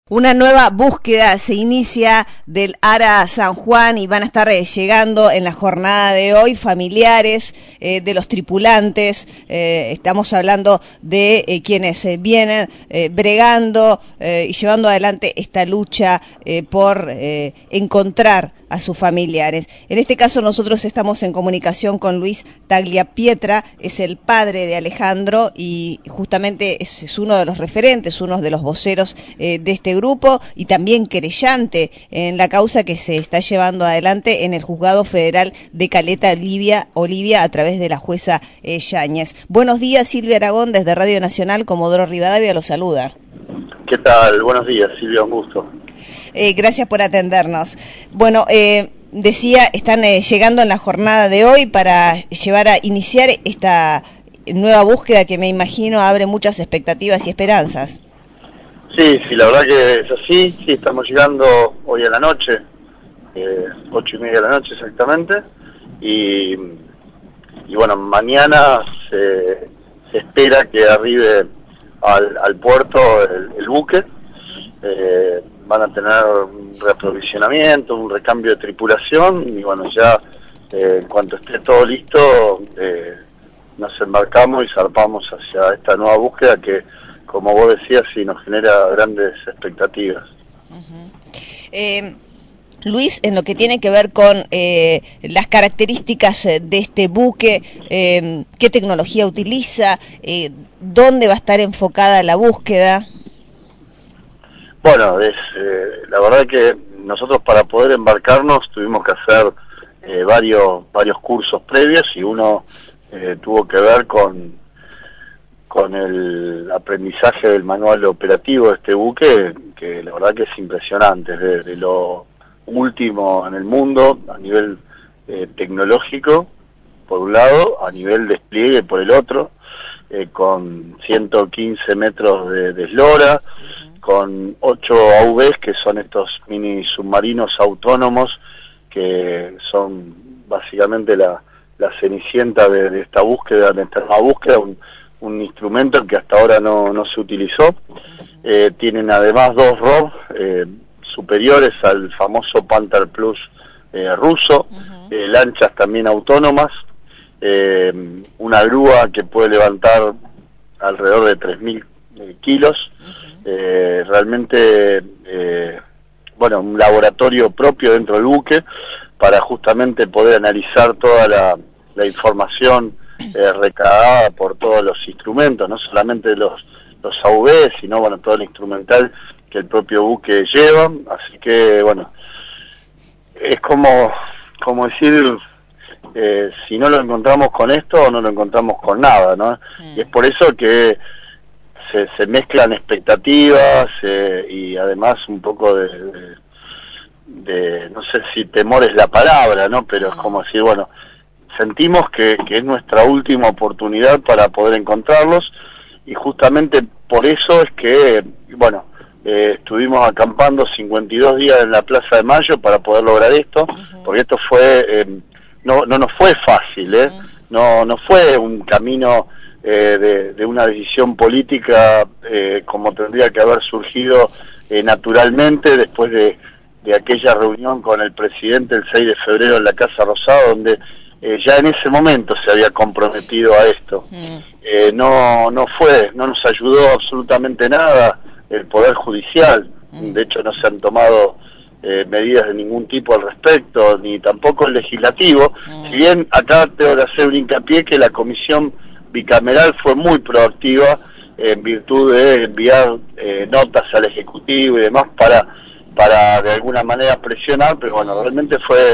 Una nueva búsqueda se inicia del ARA San Juan y van a estar llegando en la jornada de hoy familiares de los tripulantes. Estamos hablando de quienes vienen bregando y llevando adelante esta lucha por encontrar a sus familiares. En este caso nosotros estamos en comunicación con Luis Tagliapietra, es el padre de Alejandro y justamente es uno de los referentes, uno de los voceros de este grupo y también querellante en la causa que se está llevando adelante en el Juzgado Federal de Caleta Olivia a través de la jueza Yáñez. Buenos días, Silvia Aragón, desde Radio Nacional, Comodoro Rivadavia lo saluda. ¿Qué tal? Buenos días, Silvia, un gusto. Gracias por atendernos. Bueno, decía, están llegando en la jornada de hoy para llevar a iniciar esta nueva búsqueda que me imagino abre muchas expectativas y esperanzas. Sí, la verdad que es así. Sí, estamos llegando hoy a la noche, 8:30 de la noche exactamente, y bueno, mañana se espera que arribe al puerto el buque. Van a tener un reaprovisionamiento, un recambio de tripulación y bueno, ya en cuanto esté todo listo nos embarcamos y zarpamos hacia esta nueva búsqueda que, como vos decías, sí nos genera grandes expectativas. Luis, en lo que tiene que ver con las características de este buque, qué tecnología utiliza, dónde va a estar enfocada la búsqueda. Bueno, la verdad que nosotros para poder embarcarnos tuvimos que hacer varios cursos previos y uno tuvo que ver con el aprendizaje del manual operativo de este buque, que la verdad que es impresionante, de lo último en el mundo a nivel tecnológico por un lado, a nivel despliegue por el otro, con 115 metros de eslora, con 8 AUVs, que son estos mini submarinos autónomos, que son básicamente la cenicienta de esta búsqueda, de esta nueva búsqueda, un instrumento que hasta ahora no se utilizó. Tienen además 2 ROV superiores al famoso Panther Plus ruso, lanchas también autónomas, una grúa que puede levantar alrededor de 3.000 kilos, realmente bueno, un laboratorio propio dentro del buque para justamente poder analizar toda la información recabada por todos los instrumentos, no solamente los AUV, sino bueno, todo el instrumental que el propio buque lleva. Así que bueno, es como decir, si no lo encontramos con esto, no lo encontramos con nada, ¿no? Y es por eso que se mezclan expectativas y además un poco de no sé si temor es la palabra, ¿no? Pero es como decir, bueno, sentimos que es nuestra última oportunidad para poder encontrarlos y justamente por eso es que, bueno, estuvimos acampando 52 días en la Plaza de Mayo para poder lograr esto, porque esto fue, no nos fue fácil, no fue un camino de una decisión política como tendría que haber surgido naturalmente después de aquella reunión con el presidente el 6 de febrero en la Casa Rosada, donde ya en ese momento se había comprometido a esto. No nos ayudó absolutamente nada el Poder Judicial, de hecho no se han tomado medidas de ningún tipo al respecto, ni tampoco el Legislativo, si bien acá tengo que hacer un hincapié que la Comisión Bicameral fue muy proactiva en virtud de enviar notas al Ejecutivo y demás para de alguna manera presionar, pero bueno, realmente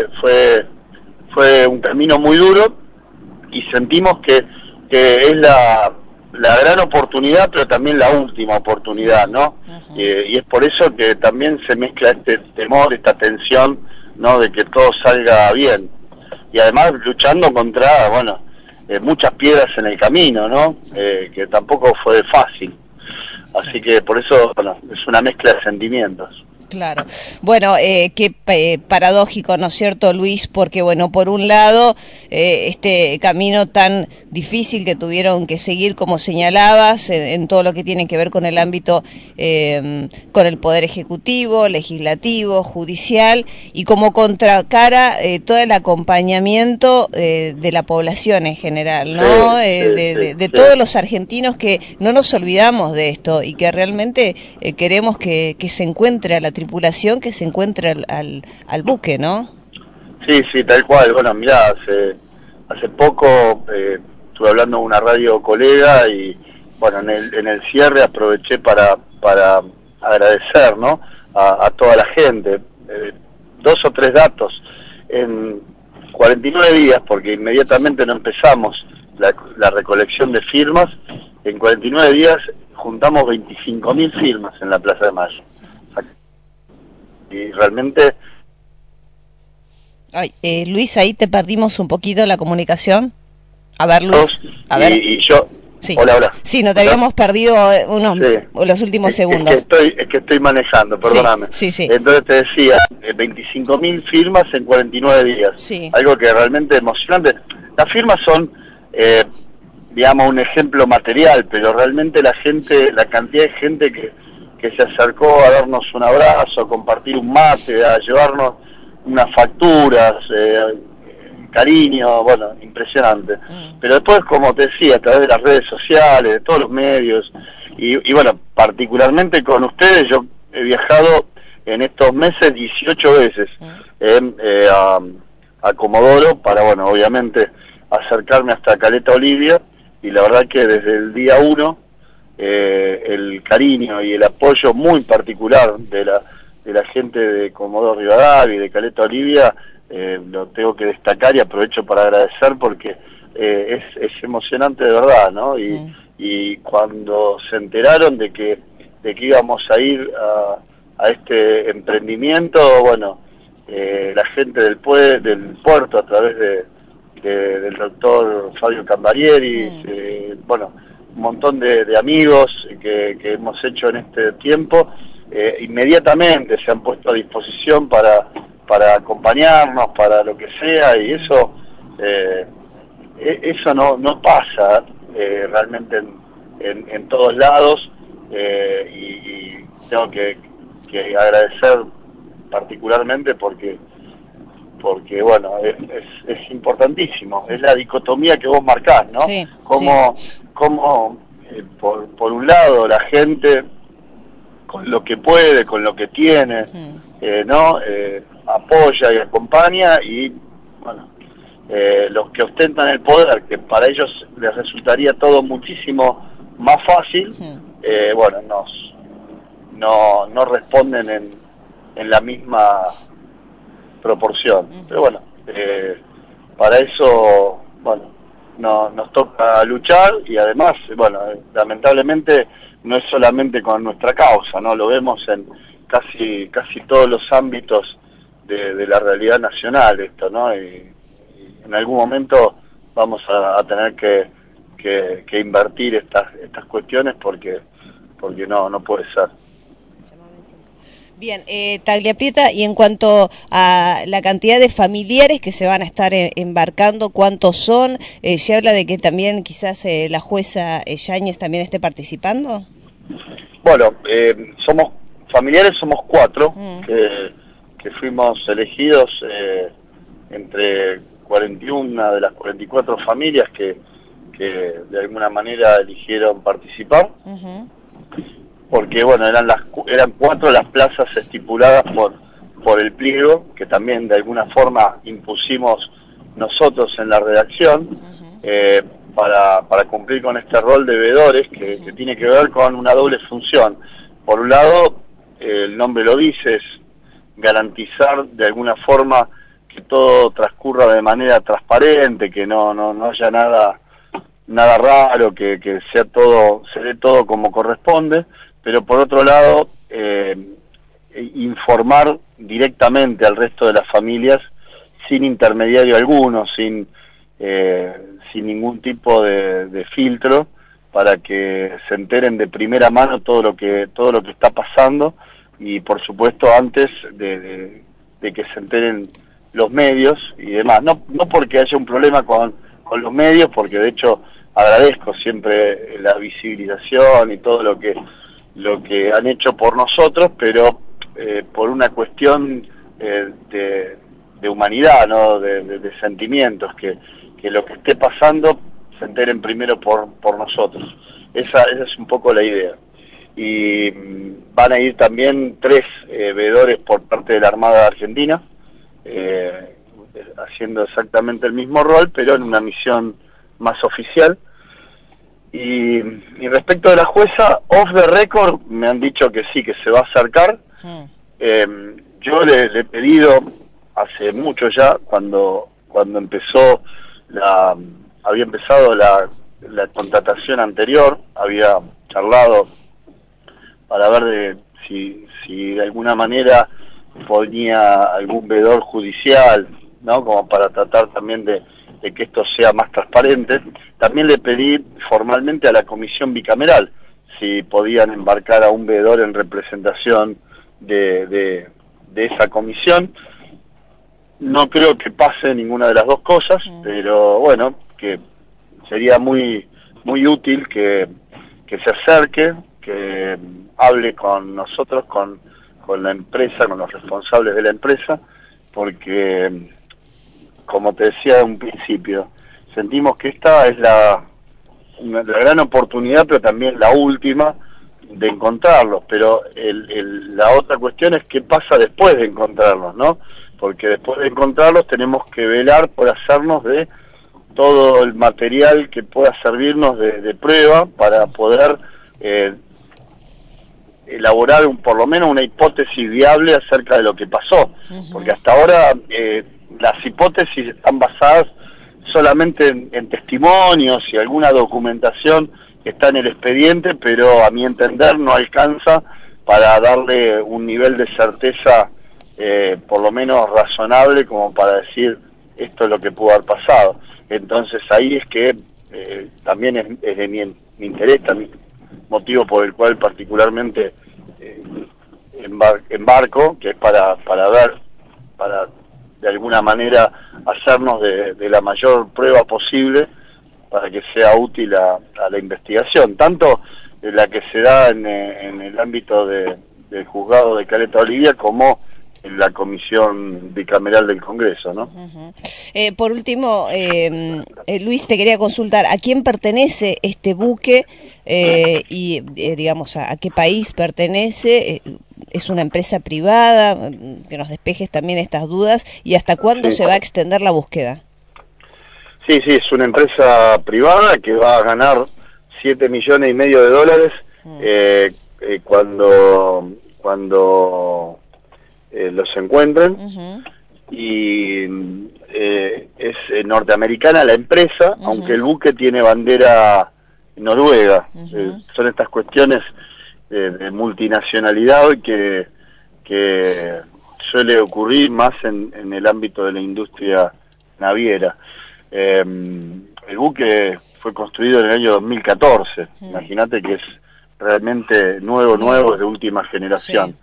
fue un camino muy duro y sentimos que es la gran oportunidad, pero también la última oportunidad, ¿no? Y es por eso que también se mezcla este temor, esta tensión, ¿no? De que todo salga bien. Y además luchando contra, bueno, muchas piedras en el camino, ¿no? Que tampoco fue fácil. Así que por eso, bueno, es una mezcla de sentimientos. Claro. Bueno, qué paradójico, ¿no es cierto, Luis? Porque, bueno, por un lado, este camino tan difícil que tuvieron que seguir, como señalabas, en todo lo que tiene que ver con el ámbito, con el Poder Ejecutivo, Legislativo, Judicial, y como contracara, todo el acompañamiento de la población en general, ¿no? De todos los argentinos, que no nos olvidamos de esto y que realmente queremos que se encuentre a la tripulación, que se encuentre al buque, ¿no? Sí, sí, tal cual. Bueno, mirá, hace poco estuve hablando con una radio colega y, bueno, en el cierre aproveché para agradecer, ¿no?, a toda la gente. 2 o 3 datos. En 49 días, porque inmediatamente no empezamos la recolección de firmas, en 49 días juntamos 25.000 firmas en la Plaza de Mayo. Y realmente... Ay, Luis, ahí te perdimos un poquito la comunicación. A ver, Luis. A ver. Y yo... Sí. Hola. Sí, nos te habíamos perdido los últimos segundos. Es que estoy manejando, perdóname. Sí. Entonces te decía, 25.000 firmas en 49 días. Sí. Algo que realmente emocionante. Las firmas son, digamos, un ejemplo material, pero realmente la cantidad de gente que se acercó a darnos un abrazo, a compartir un mate, a llevarnos unas facturas, cariño, bueno, impresionante. Pero después, como te decía, a través de las redes sociales, de todos los medios, y bueno, particularmente con ustedes, yo he viajado en estos meses 18 veces a Comodoro para, bueno, obviamente acercarme hasta Caleta Olivia, y la verdad que desde el día 1 el cariño y el apoyo muy particular de la gente de Comodoro Rivadavia y de Caleta Olivia, lo tengo que destacar y aprovecho para agradecer, porque es emocionante de verdad, ¿no? Y cuando se enteraron de que íbamos a ir a este emprendimiento, bueno, la gente del puerto, a través del doctor Fabio Cambarieri, bueno, un montón de amigos que hemos hecho en este tiempo, inmediatamente se han puesto a disposición para acompañarnos, para lo que sea, y eso no pasa realmente en todos lados, y tengo que agradecer particularmente porque bueno, es importantísimo, es la dicotomía que vos marcás, ¿no? Sí, Cómo por un lado la gente con lo que puede, con lo que tiene, ¿no? Apoya y acompaña, y bueno, los que ostentan el poder, que para ellos les resultaría todo muchísimo más fácil, bueno, no responden en la misma proporción. Pero bueno, para eso, bueno, nos toca luchar, y además, bueno, lamentablemente no es solamente con nuestra causa, ¿no? Lo vemos en casi todos los ámbitos de la realidad nacional esto, ¿no? Y en algún momento vamos a tener que invertir estas cuestiones, porque no puede ser. Bien, Tagliaprieta, y en cuanto a la cantidad de familiares que se van a estar embarcando, ¿cuántos son? ¿Se habla de que también quizás la jueza Yáñez también esté participando? Bueno, somos 4 que fuimos elegidos entre 41 de las 44 familias que de alguna manera eligieron participar. Porque bueno, eran 4 las plazas estipuladas por el pliego, que también de alguna forma impusimos nosotros en la redacción, para cumplir con este rol de veedores que tiene que ver con una doble función. Por un lado, el nombre lo dice, es garantizar de alguna forma que todo transcurra de manera transparente, que no haya nada raro, que se dé todo como corresponde. Pero por otro lado, informar directamente al resto de las familias, sin intermediario alguno, sin ningún tipo de filtro, para que se enteren de primera mano todo lo que está pasando, y por supuesto antes de que se enteren los medios y demás. No porque haya un problema con los medios, porque de hecho agradezco siempre la visibilización y todo lo que han hecho por nosotros, pero por una cuestión de humanidad, ¿no? de sentimientos, que lo que esté pasando se enteren primero por nosotros. Esa es un poco la idea. Y van a ir también 3 veedores por parte de la Armada Argentina, haciendo exactamente el mismo rol, pero en una misión más oficial. Y respecto de la jueza, off the record, me han dicho que sí, que se va a acercar. Yo le he pedido hace mucho ya, cuando había empezado la contratación anterior, había charlado para ver si de alguna manera ponía algún veedor judicial, ¿no? Como para tratar también de que esto sea más transparente. También le pedí formalmente a la comisión bicameral si podían embarcar a un veedor en representación de esa comisión. No creo que pase ninguna de las dos cosas, pero bueno, que sería muy útil que se acerque, que hable con nosotros, con la empresa, con los responsables de la empresa, porque, como te decía en un principio, sentimos que esta es la gran oportunidad, pero también la última de encontrarlos. Pero la otra cuestión es qué pasa después de encontrarlos, ¿no? Porque después de encontrarlos tenemos que velar por hacernos de todo el material que pueda servirnos de prueba para poder elaborar por lo menos una hipótesis viable acerca de lo que pasó. Porque hasta ahora las hipótesis están basadas solamente en testimonios y alguna documentación que está en el expediente, pero a mi entender no alcanza para darle un nivel de certeza por lo menos razonable como para decir esto es lo que pudo haber pasado. Entonces ahí es que también es de mi interés, también motivo por el cual particularmente embarco, que es para ver, para de alguna manera hacernos de la mayor prueba posible para que sea útil a la investigación, tanto la que se da en el ámbito del juzgado de Caleta Olivia como en la comisión bicameral del Congreso, ¿no? Por último, Luis, te quería consultar, ¿a quién pertenece este buque y, digamos, a qué país pertenece? ¿Es una empresa privada? Que nos despejes también estas dudas. ¿Y hasta cuándo se va a extender la búsqueda? Sí, es una empresa privada que va a ganar $7,5 millones cuando los encuentren. Y es norteamericana la empresa, aunque el buque tiene bandera noruega. Son estas cuestiones de multinacionalidad que suele ocurrir más en el ámbito de la industria naviera. El buque fue construido en el año 2014, imagínate que es realmente nuevo, es de última generación.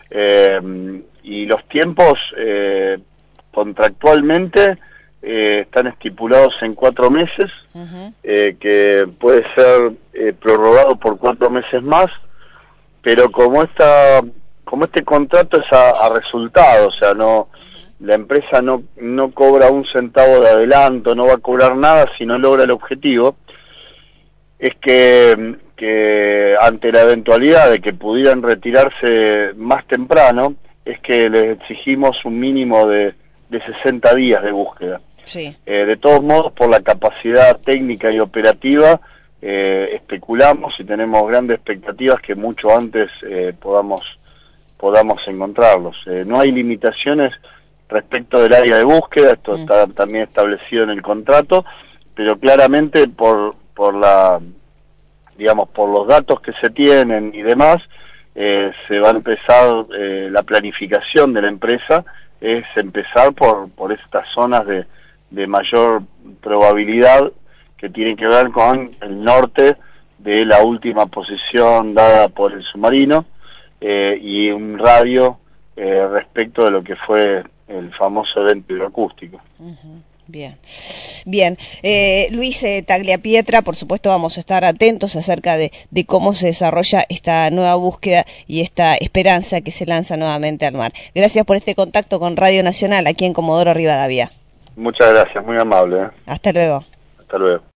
Y los tiempos contractualmente están estipulados en 4 meses, que puede ser prorrogado por 4 meses más, pero como este contrato es a resultado, o sea, la empresa no cobra un centavo de adelanto, no va a cobrar nada si no logra el objetivo, es que ante la eventualidad de que pudieran retirarse más temprano, es que les exigimos un mínimo de 60 días de búsqueda. De todos modos, por la capacidad técnica y operativa, especulamos y tenemos grandes expectativas que mucho antes podamos encontrarlos. No hay limitaciones respecto del área de búsqueda, esto está también establecido en el contrato, pero claramente por los datos que se tienen y demás, se va a empezar la planificación de la empresa, es empezar por estas zonas de mayor probabilidad que tienen que ver con el norte de la última posición dada por el submarino, y un radio respecto de lo que fue el famoso evento hidroacústico. Bien, bien. Luis Tagliapietra, por supuesto vamos a estar atentos acerca de cómo se desarrolla esta nueva búsqueda y esta esperanza que se lanza nuevamente al mar. Gracias por este contacto con Radio Nacional aquí en Comodoro Rivadavia. Muchas gracias, muy amable. Hasta luego. Hasta luego.